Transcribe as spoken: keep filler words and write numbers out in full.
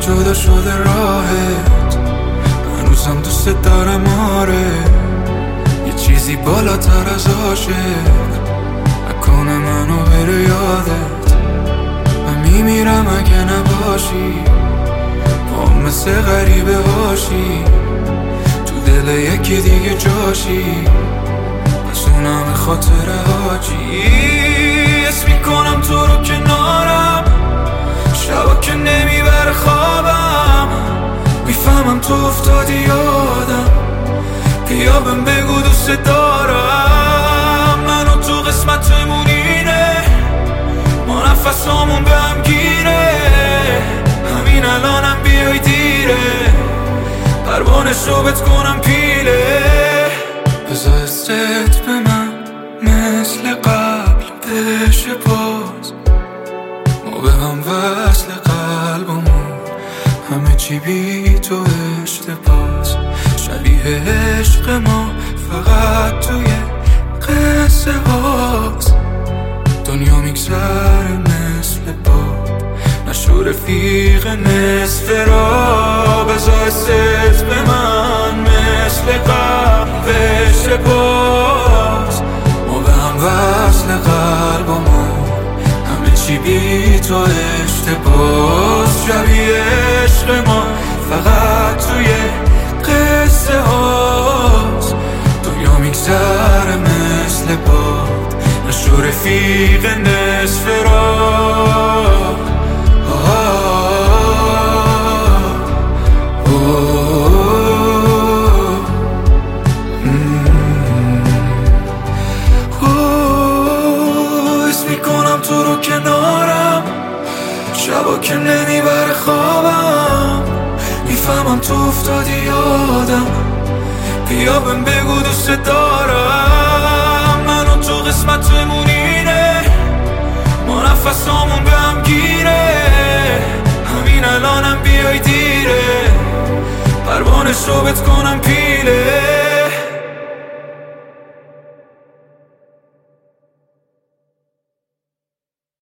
جدا شده راهت، هنوزم دوست دارم آره. یه چیزی بالاتر از عاشق نکنه منو بره یادت. من میمیرم اگه نباشی، با مثل غریبه باشی، تو دل یکی دیگه جاشی، پس اونم خاطر حاجی. اسم میکنم تو رو کنارم، شبا که نمیبره خوابم، میفهمم تو افتادی یادم، بیا بهم بگو دوست دارم. منو تو قسمتمون اینه، ما نفسامون به هم گیره، همین الانم بیای دیره، پروانش رو بت کنم پیله. بذار حست به من مثل قبل بشه باز، ما به هم وصل قلبمون، همه چی بی تو اشتباس. شبیه عشق ما فقط توی قصه هاست، دنیا میگذره مثل باد، نشو رفیق نصف را. بذار حست به من مثل قبل بشه باز، ما به هم وصل قلبمون، همه چی بی تو اشتباس. شبیه عشق ما فقط توی قصه هاست، دنیا میگذره مثل باد، نشو رفیق نصف راه. حس میکنم تو رو کنارم، شبا که نمیبره خوابم، میفهمم تو افتادی یادم، بیا بهم بگو دوست دارم. منو تو قسمتمون اینه، ما نفسامون به هم گیره، همین الانم بیای دیره، پروانش رو بت کنم پیله.